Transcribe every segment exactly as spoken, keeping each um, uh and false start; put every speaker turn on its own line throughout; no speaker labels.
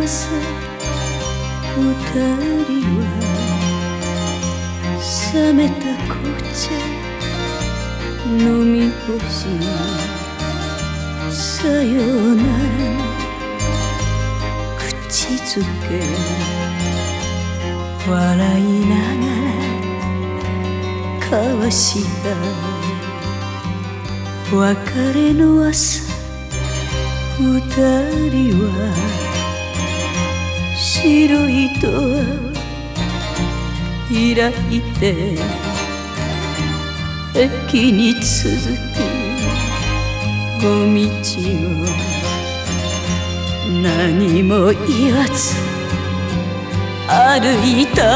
朝二人は冷めた紅茶飲み干しさようならの口づけ笑いながら交わした別れの朝二人は白いドアを開いて駅に続く小道を何も言わず歩いた。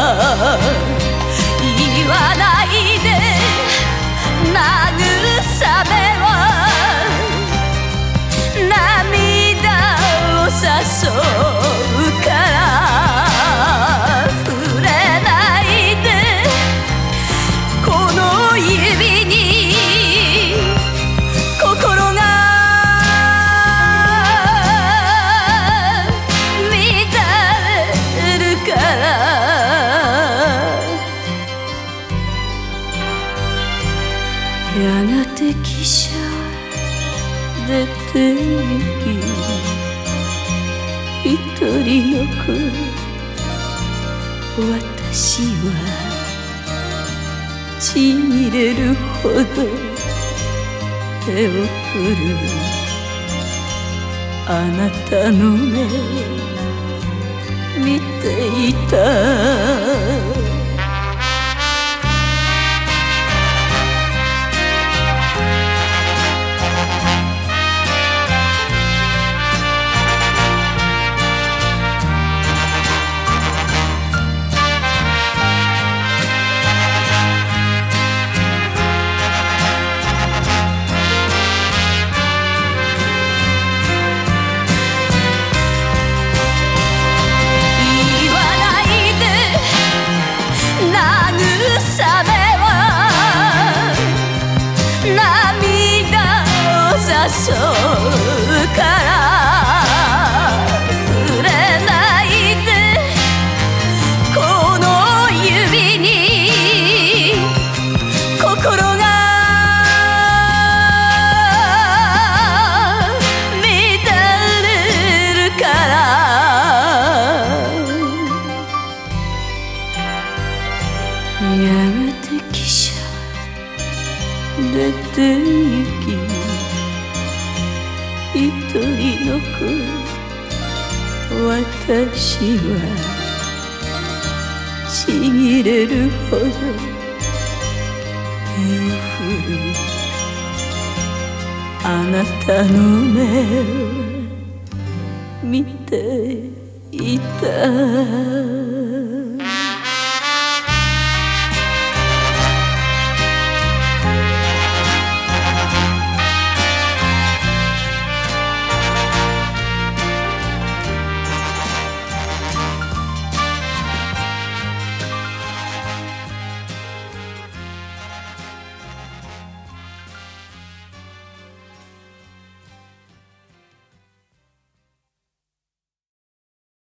言わないで慰めは涙を誘うから触れないでこの指に心が乱れるからやがて汽車出て行き一人残る私はちぎれるほど手を振るあなたの目を見ていた。誘うから触れないでこの指に心が乱れるからやがて汽車出て行き一人残る私はちぎれるほど手を振るあなたの目を見ていた。